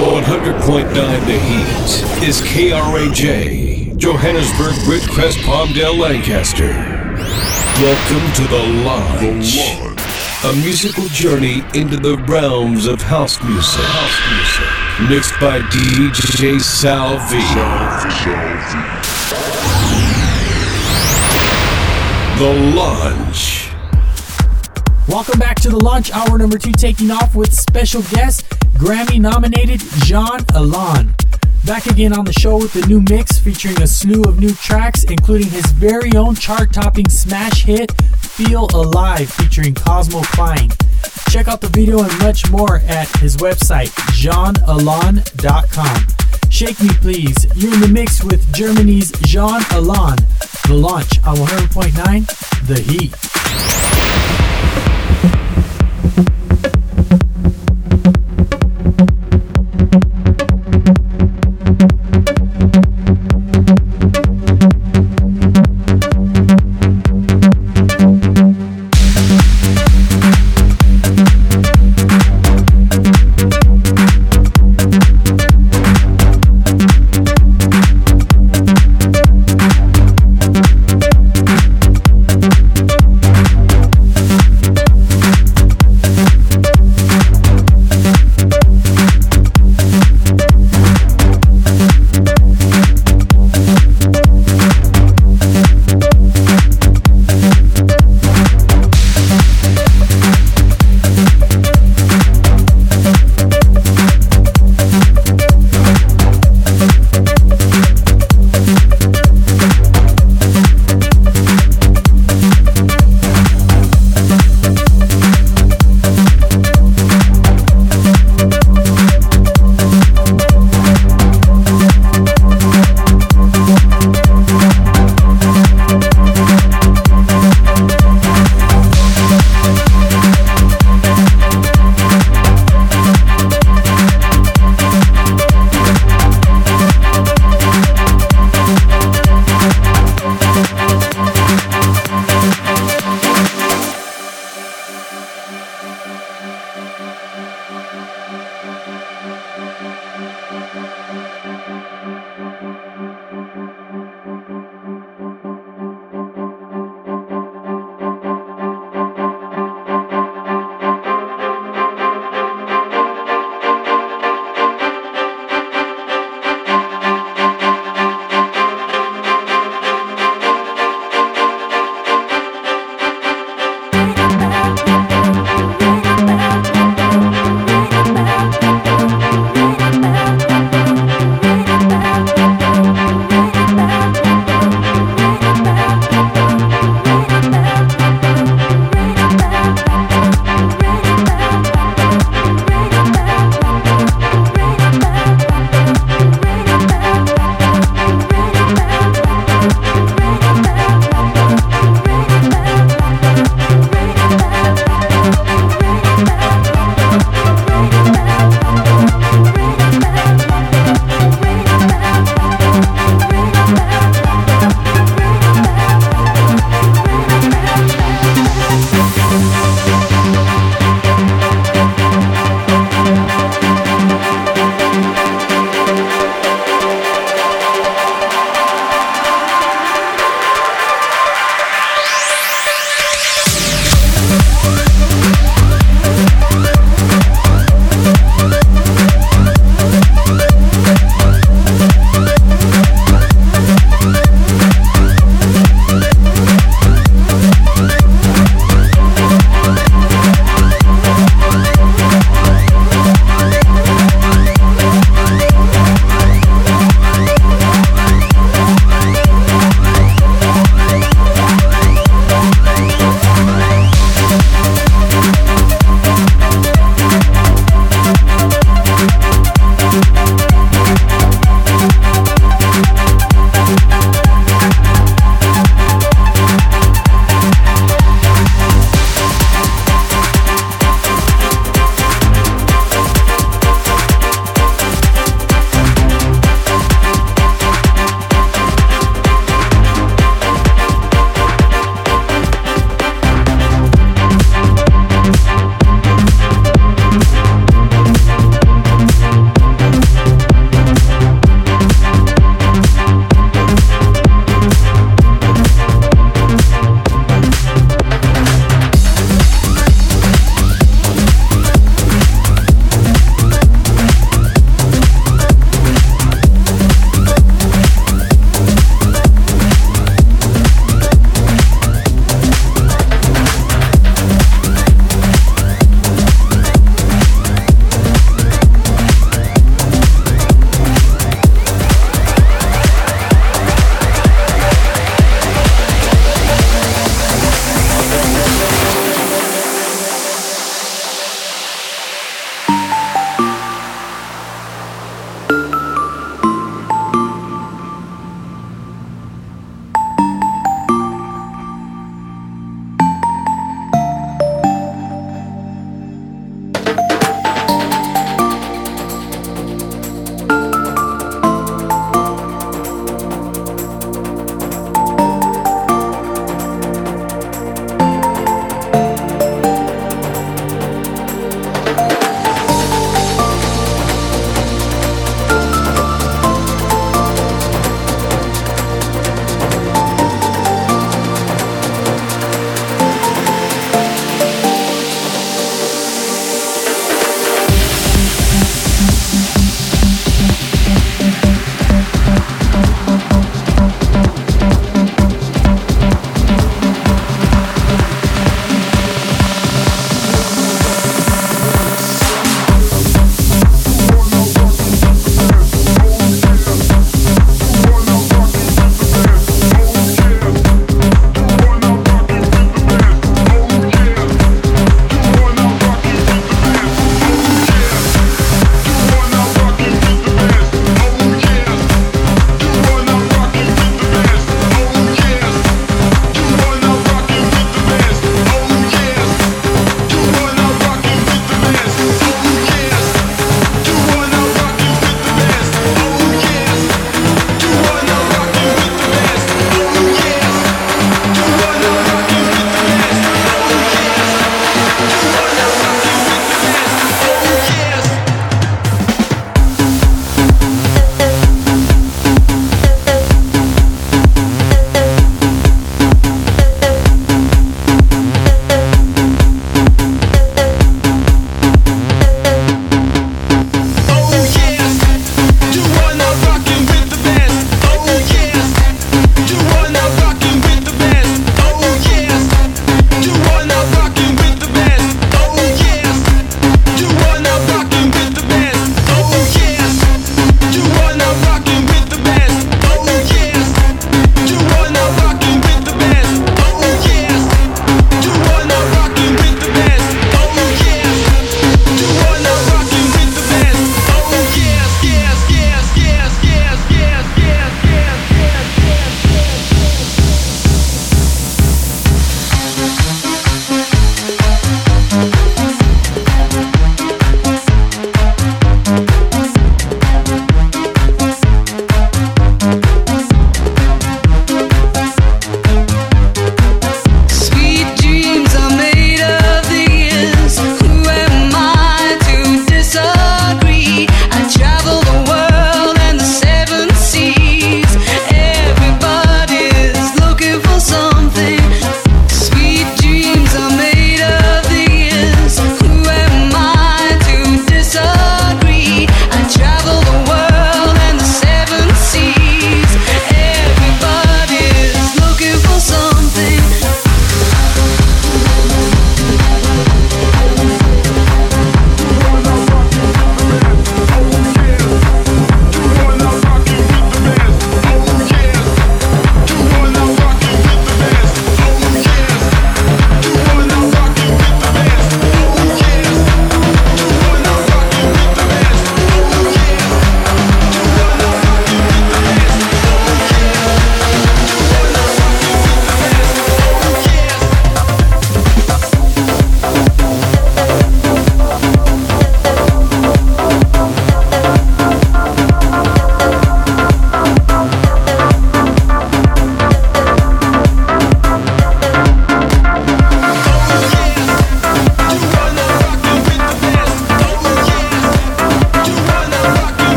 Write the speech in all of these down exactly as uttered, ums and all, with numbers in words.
one hundred point nine The Heat is K R A J, Johannesburg, Ridgecrest, Palmdale, Lancaster. Welcome to The Lodge, a musical journey into the realms of house music. House music. Mixed by D J Sal V. The Lodge. Welcome back to The Launch, hour number two, taking off with special guest, Grammy-nominated Jean Alon. Back again on the show with a new mix featuring a slew of new tracks, including his very own chart-topping smash hit, Feel Alive, featuring Cosmo Klein. Check out the video and much more at his website, jean alon dot com. Shake Me Please, you're in the mix with Germany's Jean Alon. The Launch on one hundred point nine The Heat.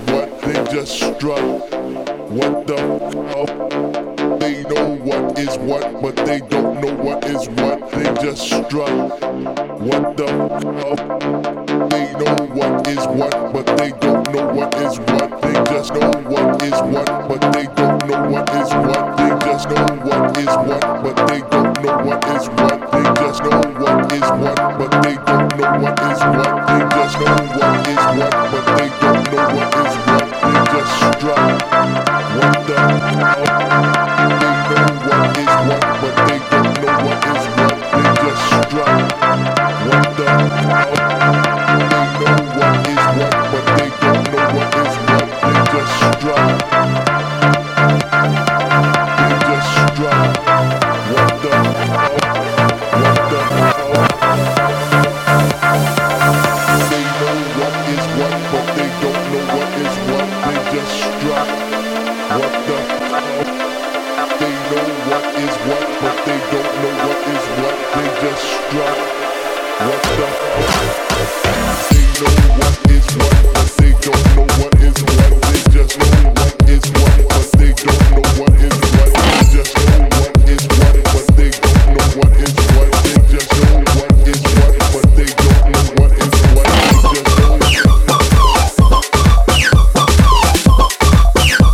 what, they just strut. What the f***? They know what is what, but they don't know what is what, they just strut. What the f***? They know what is what, but they don't know what is what, they just know what is what, but they don't know what is what, they just know what is what, but they don't know what is what, they just know what is what, but they don't know what is what, they just know what is what, but they don't know what is what, they just strut. What the f***? They know what is what, but they don't know what is what, they just strut. What the f***? They know what is what, but they don't know what is what, they just strut. They just strut. What the f***? What the f***? They know what is what, but they don't know what is what, they just strut. What the f***? They know what is what, but they don't know what is what, they just strut. What the f***? They know what is what, but they don't know what is what, they just know what is what, but they don't know what is what, they just know what is what, but they don't know what is what, they just know what is what, but they don't know what is what, they just know.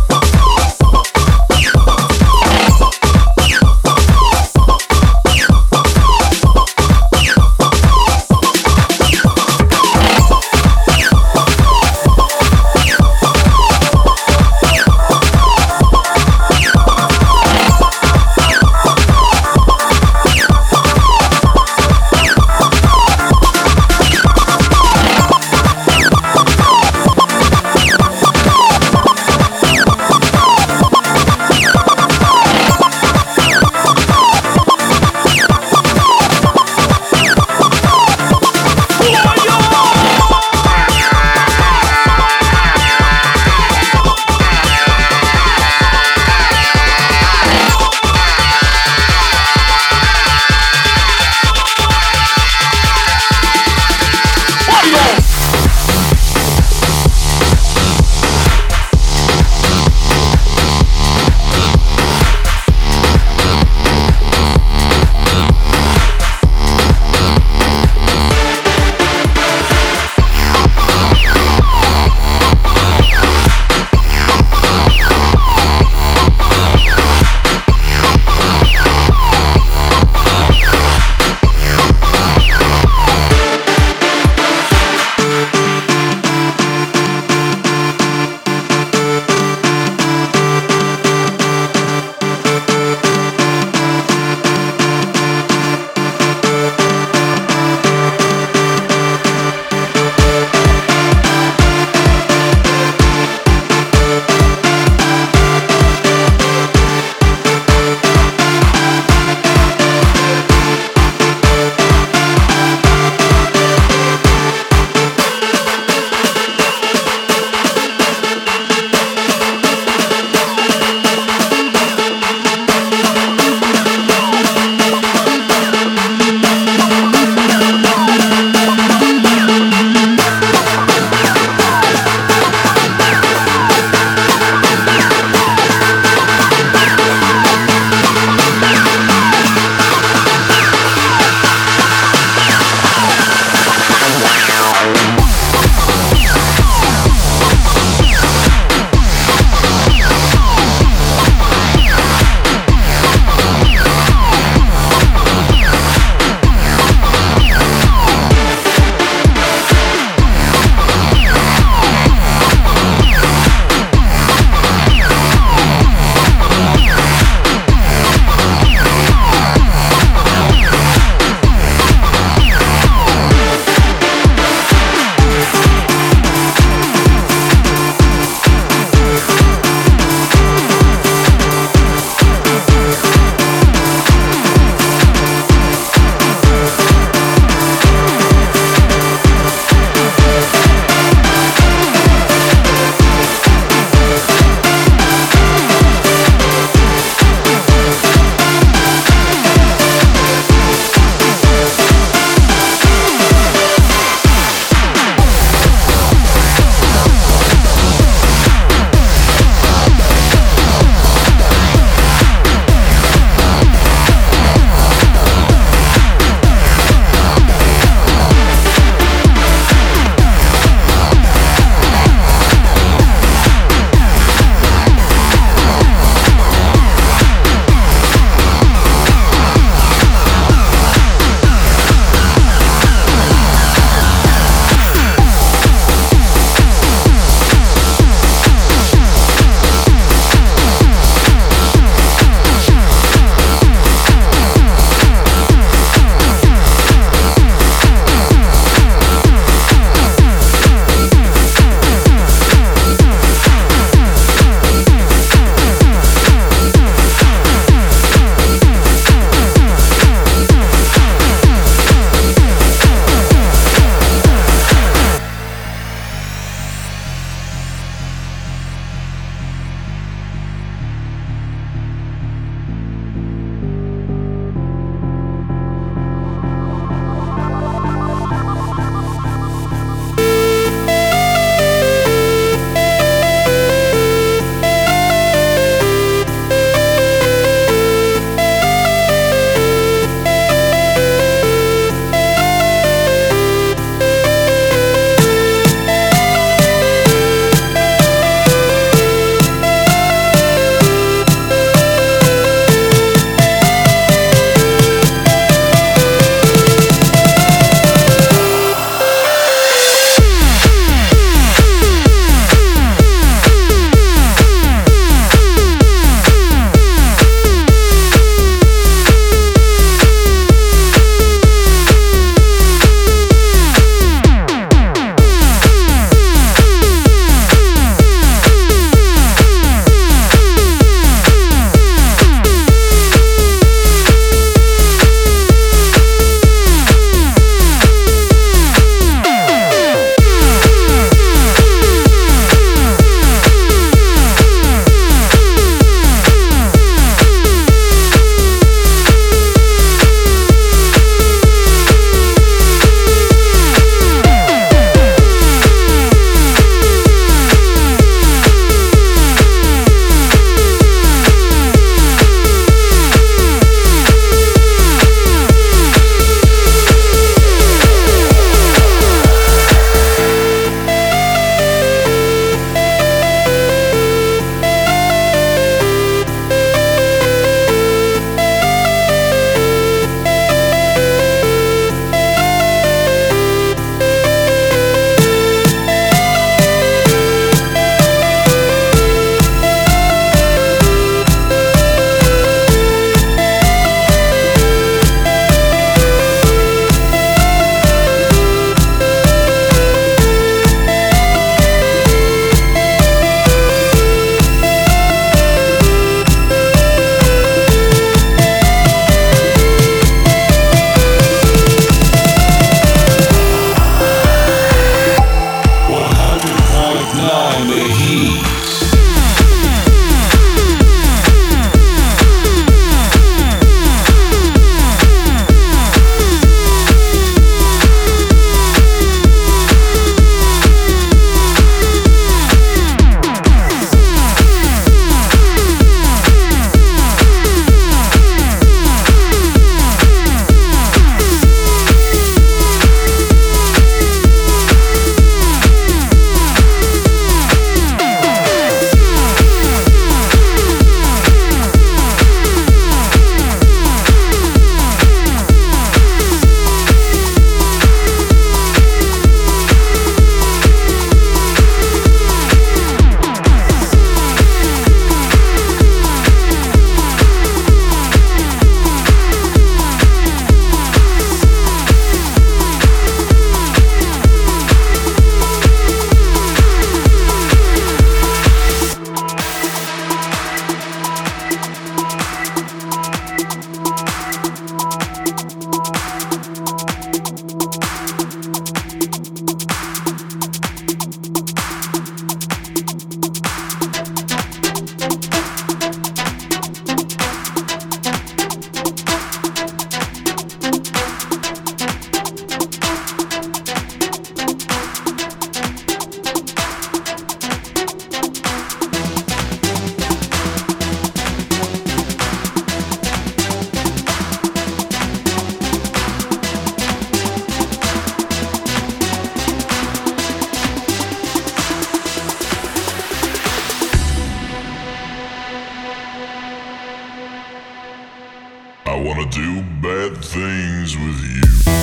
I wanna do bad things with you.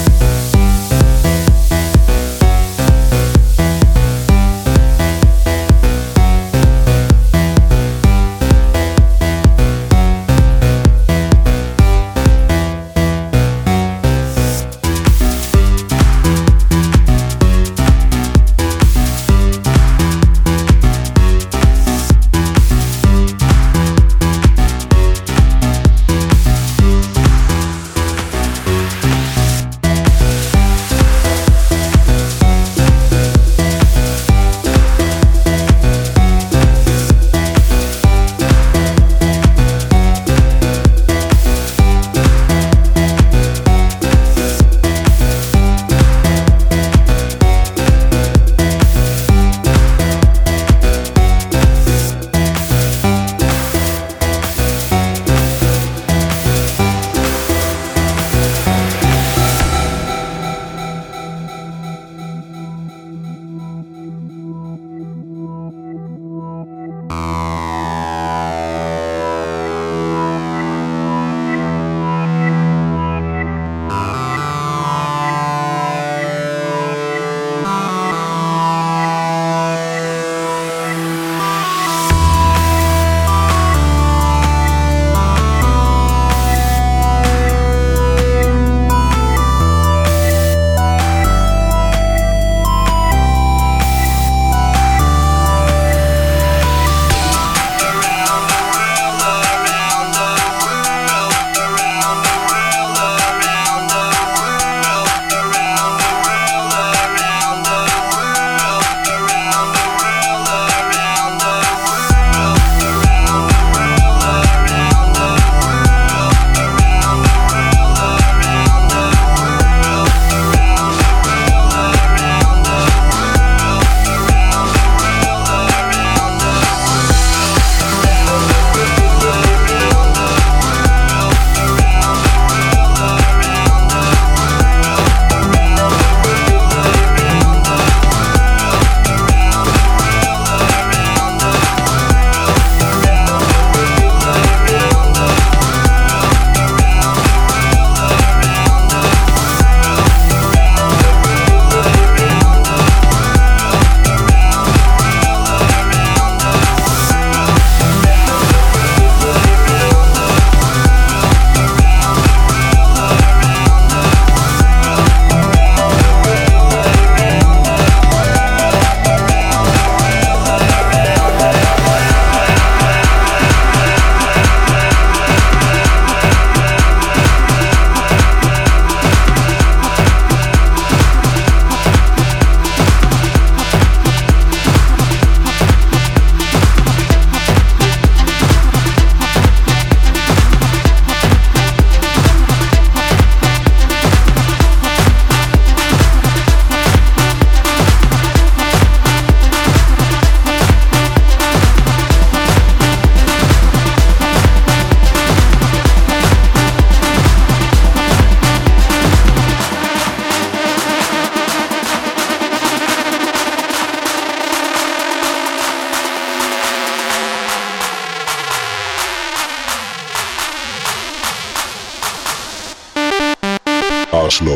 Oslo.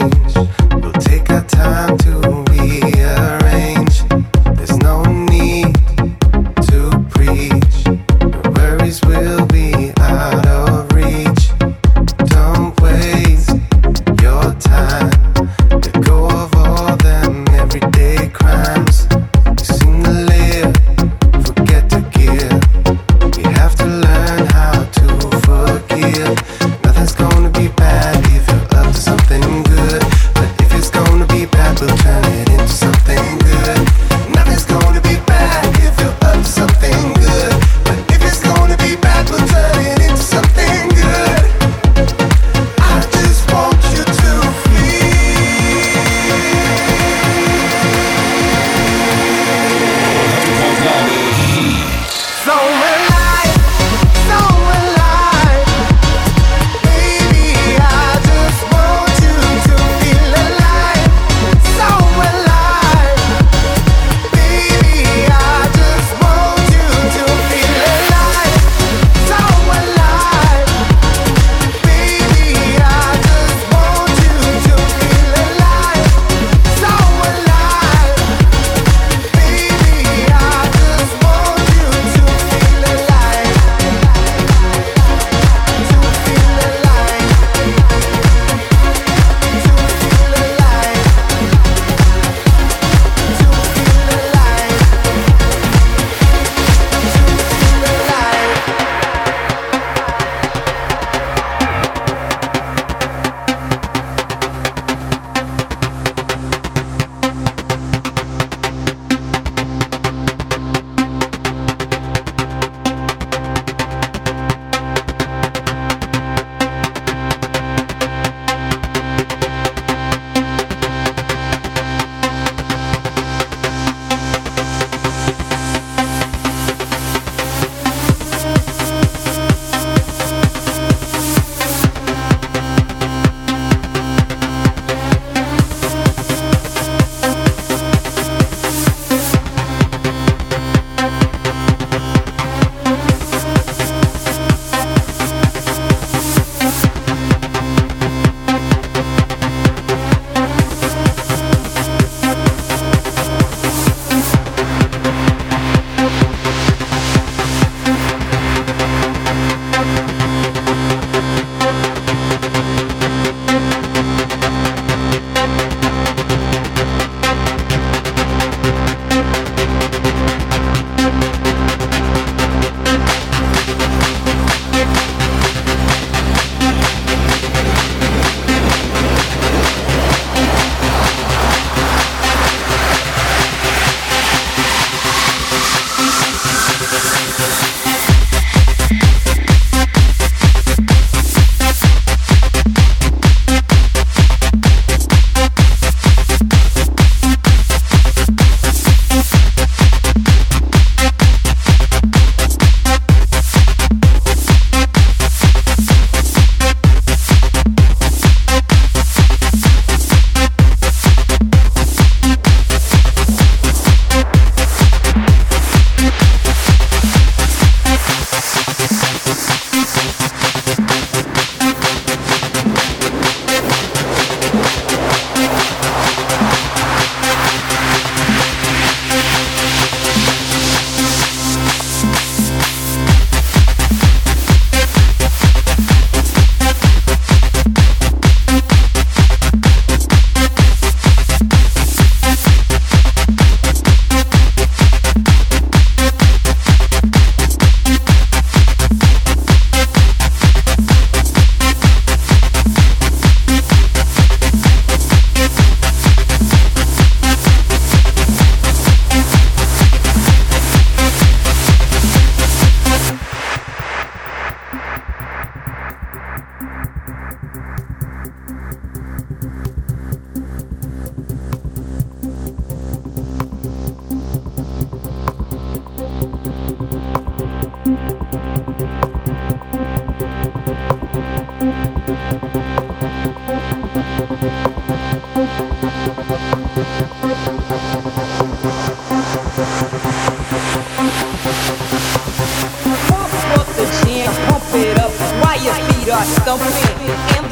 Pump up the jam, pump it up while your feet are stumping. And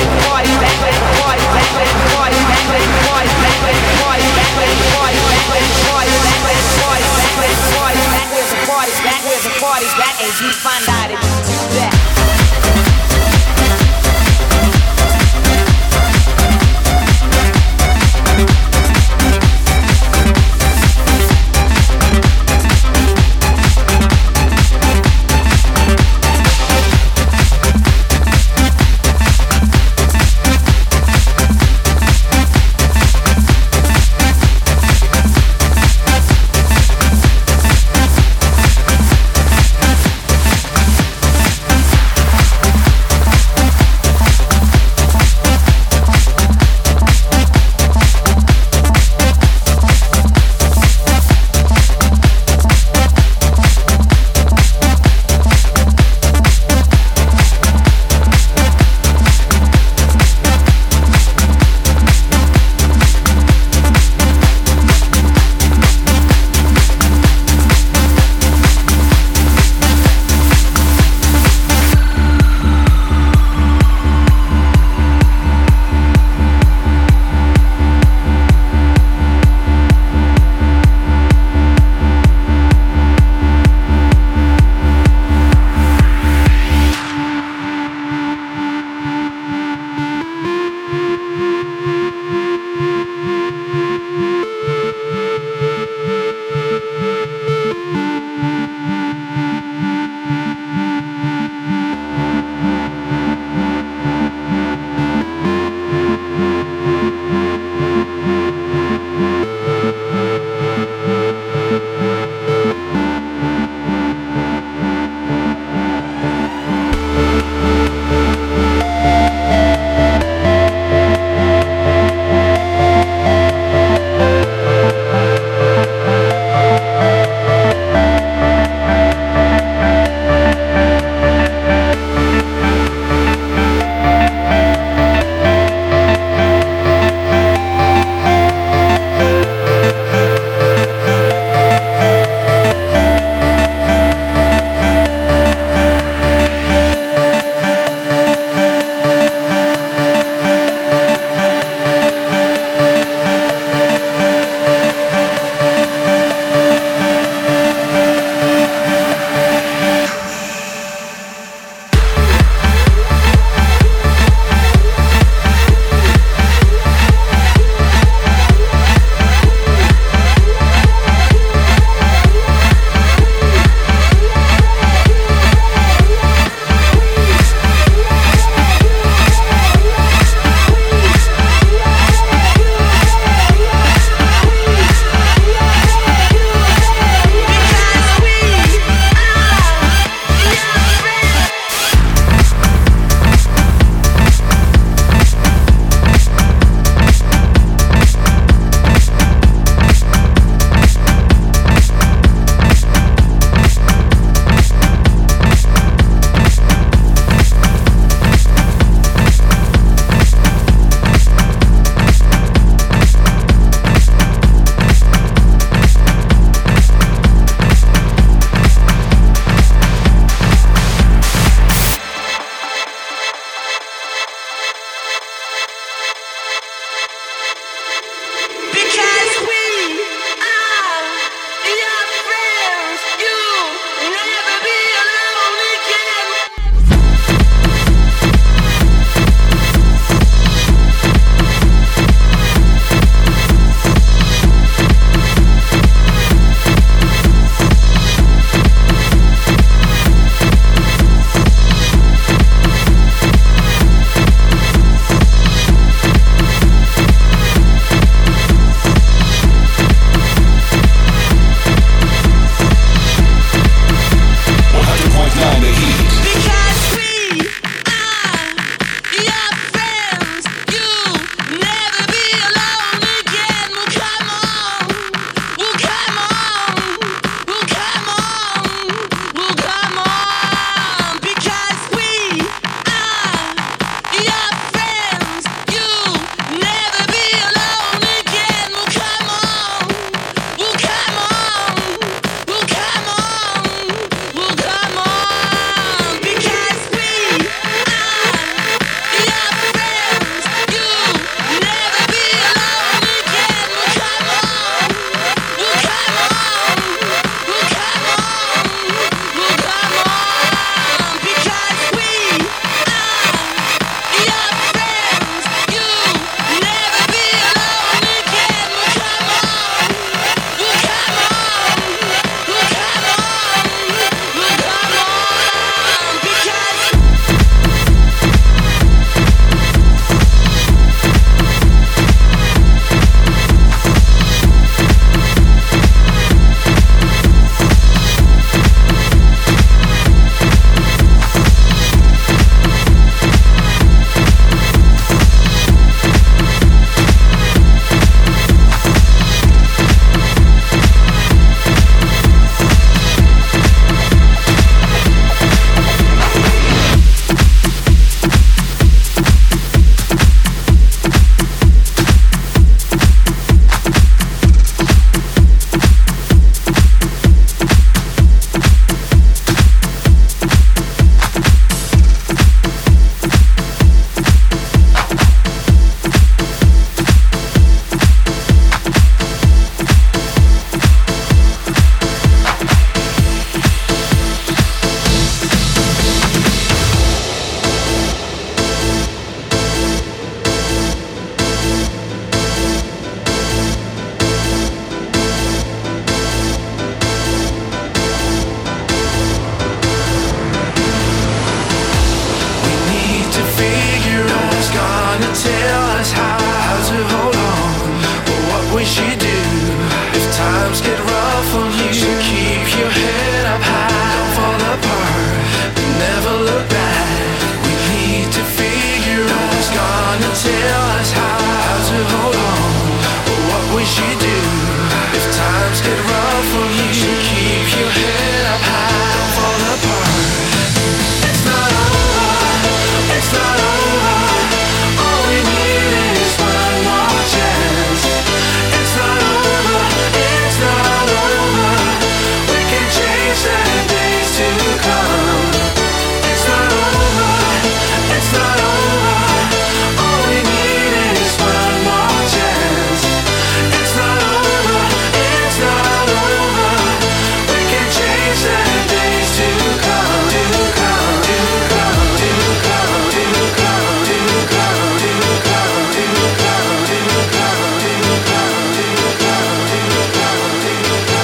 us how to hold on, or what we should do if times get rough for you. So keep your head up high, don't fall apart. It's not over, it's not over. All we need is one more chance. It's not over, it's not over. We can change the days to come. It's not over, it's not over. All we need is one more chance. It's not over, it's not over. We can change the days to come, to come, to come, to come, to come, to come, to come, to come, to come, to come, to come, to come, to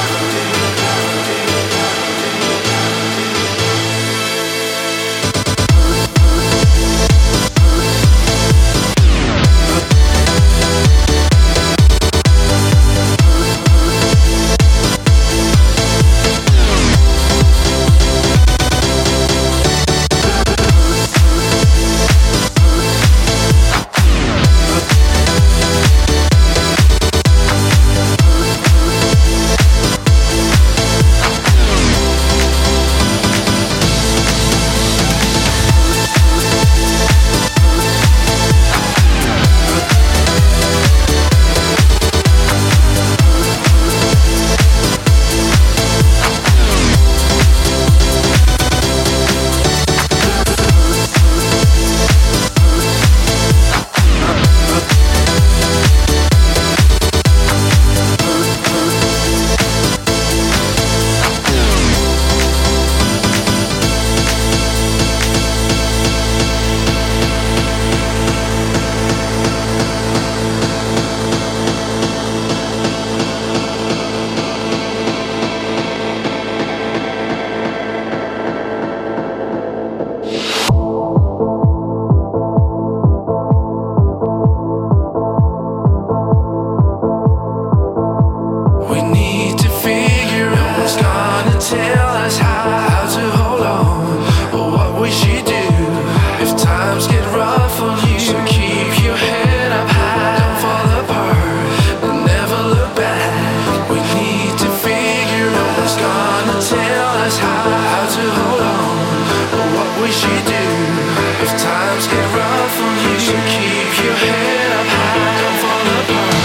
we need to figure out who's gonna tell us how to hold on, or what we should do if times get rough on you. So keep your head up high, don't fall apart, and never look back. We need to figure out who's gonna tell us how to hold on, or what we should do if times get rough on you. So keep your head up high, don't fall apart.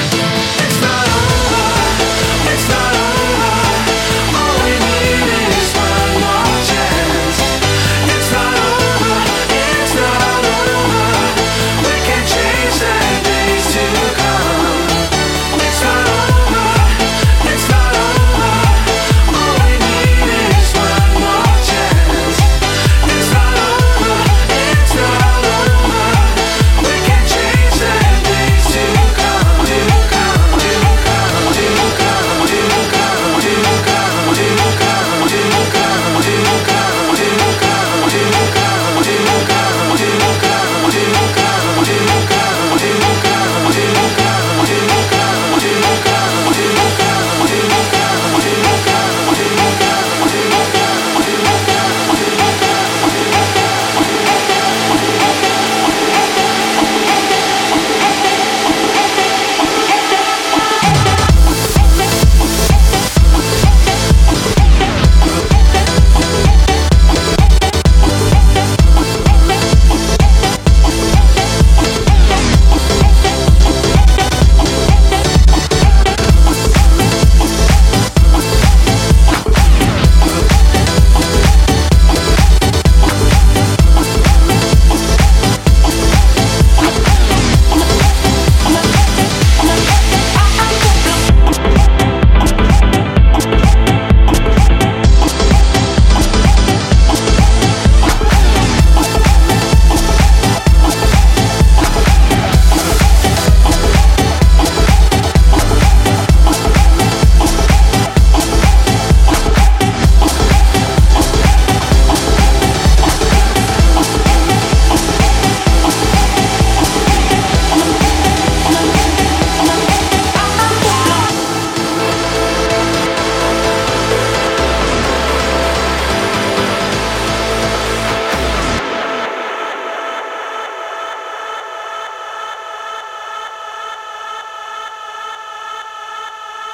It's not over, it's not over. All we need is one more chance. It's not over, it's not over. We can change the days to come. It's not over, it's not over. All we need is one more chance. It's not over, it's not over. We can change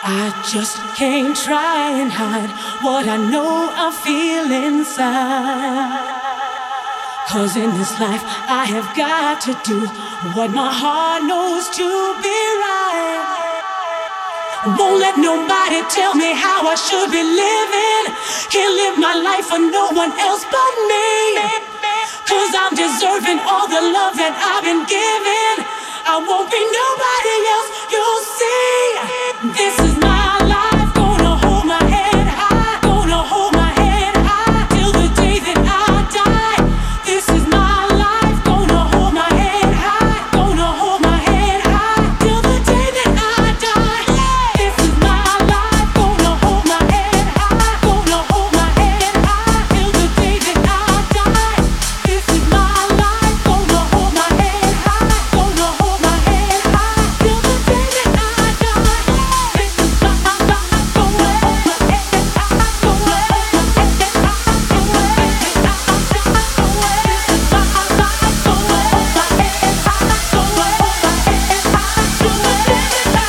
I just can't try and hide what I know I feel inside. Cause in this life I have got to do what my heart knows to be right. Won't let nobody tell me how I should be living. Can't live my life for no one else but me. Cause I'm deserving all the love that I've been given. I won't be nobody else, you'll see. This is my life, gonna hold my head high. Gonna hold my head high till the day that I die. This is my life, gonna hold my head high. Gonna hold my head high till the day that I die. This is my life, gonna hold my head high. Gonna hold my head high till the day that I die. This is my life, gonna hold my head high. Gonna hold my head high till the day that I die. This is my life, gonna hold my head high. Gonna hold my head high till the day that I die. This is my life, gonna hold my head high. Gonna hold my head high till the day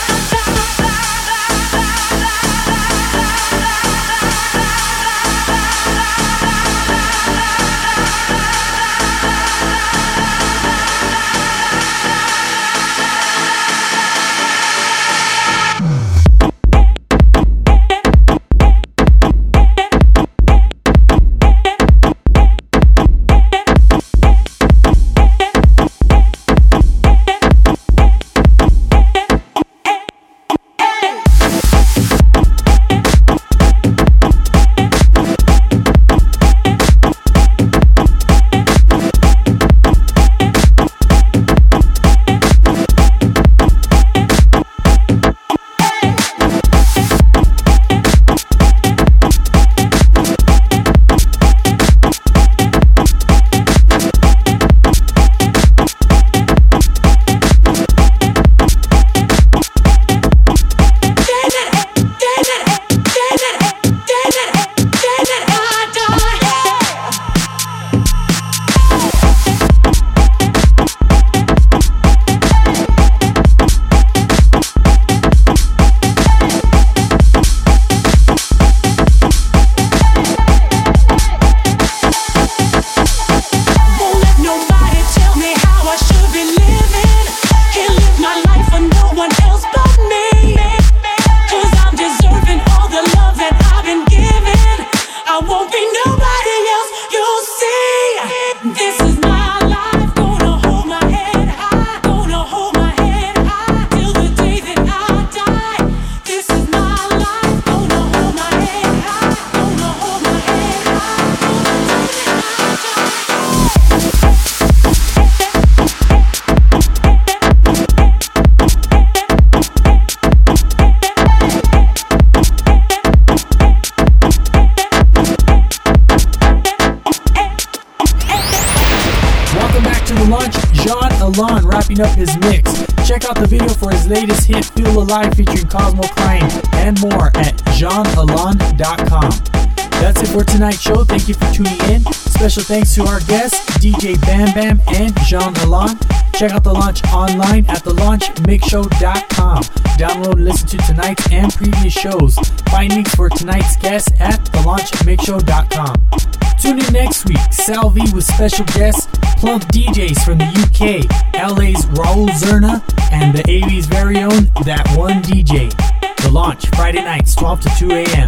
Alon wrapping up his mix. Check out the video for his latest hit, Feel Alive, featuring Cosmo Klein, and more at jean alon dot com. That's it for tonight's show. Thank you for tuning in. Special thanks to our guests, D J Bam Bam and Jean Alon. Check out The Launch online at the launch mix show dot com. Download and listen to tonight's and previous shows. Find links for tonight's guests at the launch mix show dot com. Tune in next week, Salvi with special guests, Plump D Js from the U K, L A's Raul Zerna, and the A B's very own That One D J. The Launch, Friday nights, twelve to two a.m.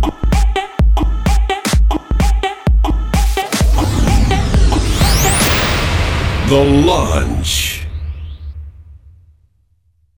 The Launch.